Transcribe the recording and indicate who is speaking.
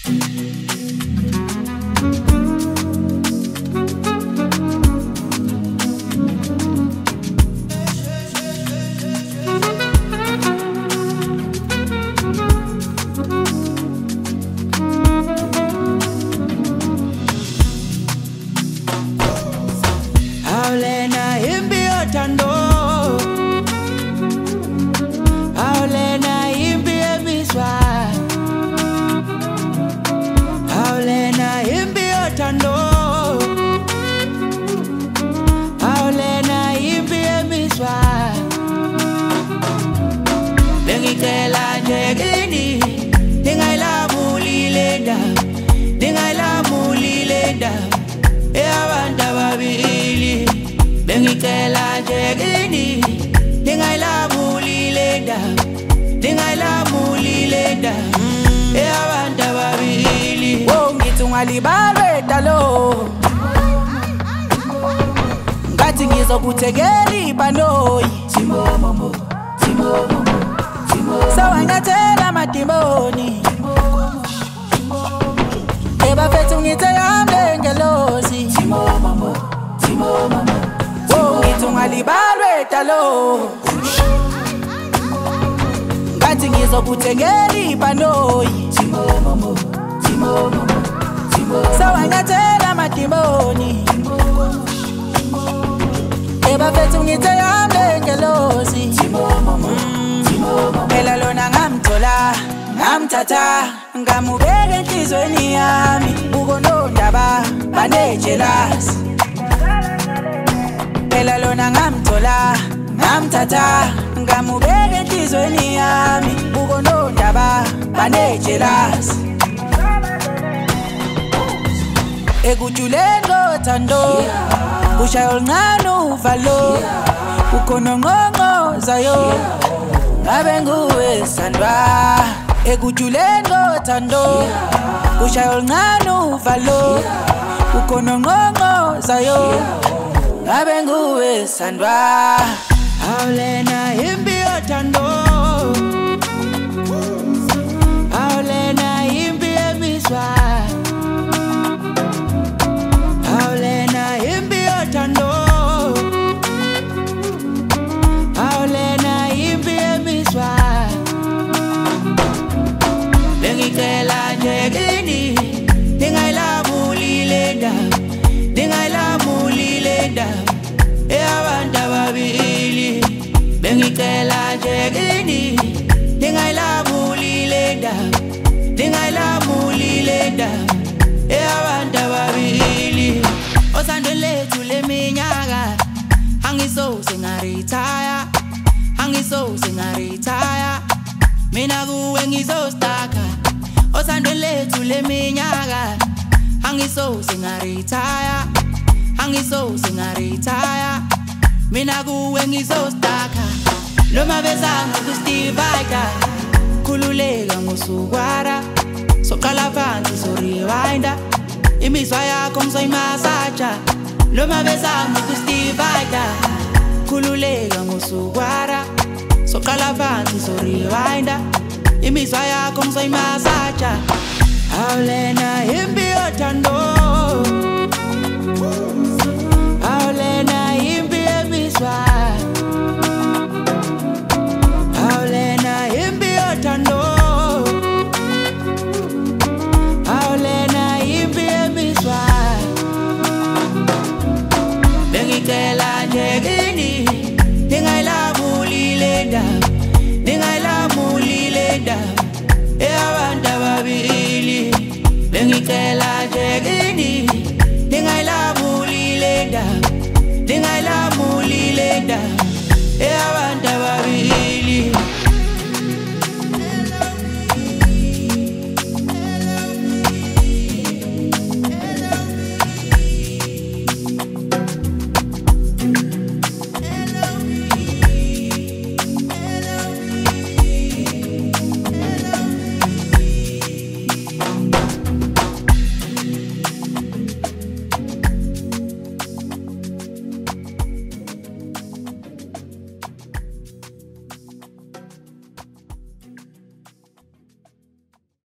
Speaker 1: Aulena imbi otando, aulena imbi emiswa, aulena imbi otando, aulena imbi emiswa. Bengikela njegini, dingaila mulilenda, dingaila mulilenda, eabanda babili. Bengikela njegini, dingaila mulilenda, dingaila mulilenda, eabanda babili.
Speaker 2: Ngithungalibalwe dalo, ngathi ngizokuthekela ibhanoyi. Sawangathela madimboni, ebafethu ngithe yami ngelozi. Ngithungalibalwe dalo, ngathi ngizokuthekela ibhanoyi. Sawangathela madimboni, ebafethu ngithe yami ngelozi. Phela lona ngamthola, ngamthatha, ngamubeka enhlizweni yami. Ukonondaba banejelas. Phela lona ngamthola, ngamthatha, ngamubeka enhlizweni yami. Ukonondaba banejelas. Ekujuleni kothando, kushaya oluncane uvalo. Ukhona ngqongqozayo, ngabe nguwe sandwa. Ekujuleni kothando, kushaya oluncane uvalo. Ukhona ngqongqozayo, ngabe nguwe sandwa.
Speaker 1: Aulena imbi otando, aulena imbi emiswa, aulena imbi otando, aulena imbi emiswa. Bengikela njegini, dingaila mulilenda, dingaila mulilenda, eabanda babili. Bengikela njegini, dingaila mulilenda, dingaila mulilenda, eabanda babili. Osando lethu leminyaka, angisoze ngaretire, angisoze ngaretire. Mina kuwe ngizostaka. Osando lethu leminyaka, angisoze ngaretire, angisoze ngaretire. Mina kuwe ngizostaka. Loma bezangu kustivayda, khululeka ngosukwara. Soqala phansi so rewinda, imizwa yakho ngizoyimasaja. Loma bezangu kustivayda, khululeka ngosukwara. Soqala phansi so rewinda, imizwa yakho ngizoyimasaja. Aulena imbi otando, aulena imbi emiswa, aulena imbi otando, aulena imbi emiswa. Bengikela njegini, dingaila mulilenda, dingaila mulilenda, eabanda babili. Bengikela njegini,